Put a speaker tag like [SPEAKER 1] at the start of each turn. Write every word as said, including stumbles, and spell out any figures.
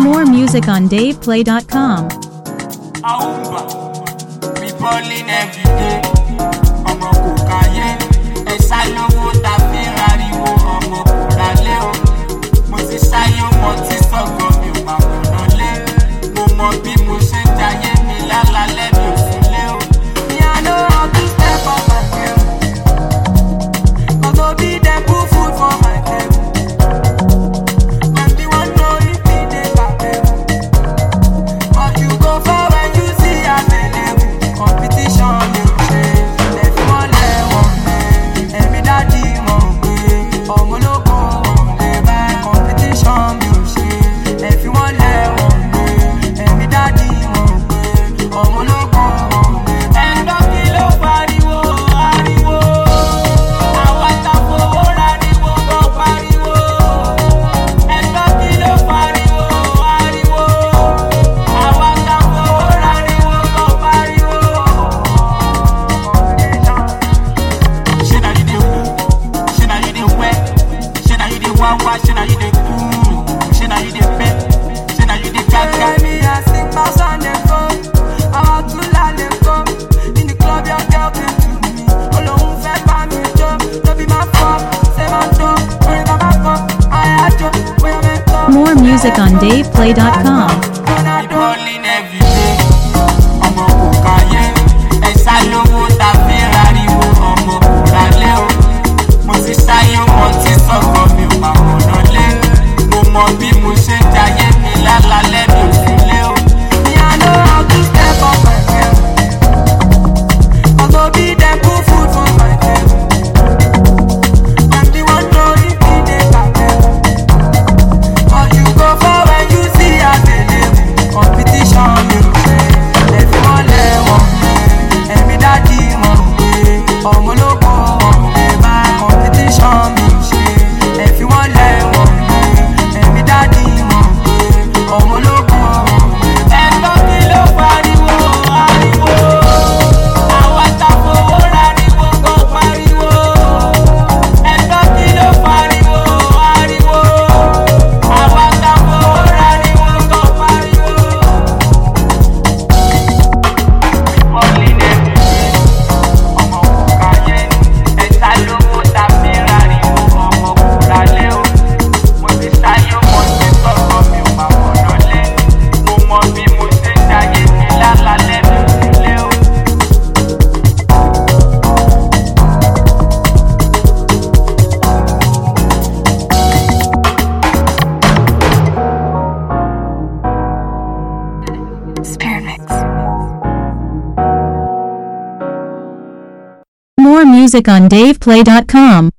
[SPEAKER 1] More music on dave play dot com.
[SPEAKER 2] Aumba, we balling every day. Ọmọ kò káyé, ẹ sá lówó ta fi ń rariwo. Ọmọ kò ralé o, mo ti sáyé ọmọ tí sọ̀gọ̀ mi ò máa kùnà lé. Mo mọ bí mo ṣe ń jayé mi lálálẹ́ mi ò sùn lé o. Me I know how to step on my game, 'cause no be dem put food for my table.
[SPEAKER 1] More music on dave play dot com. More music on dave play dot com.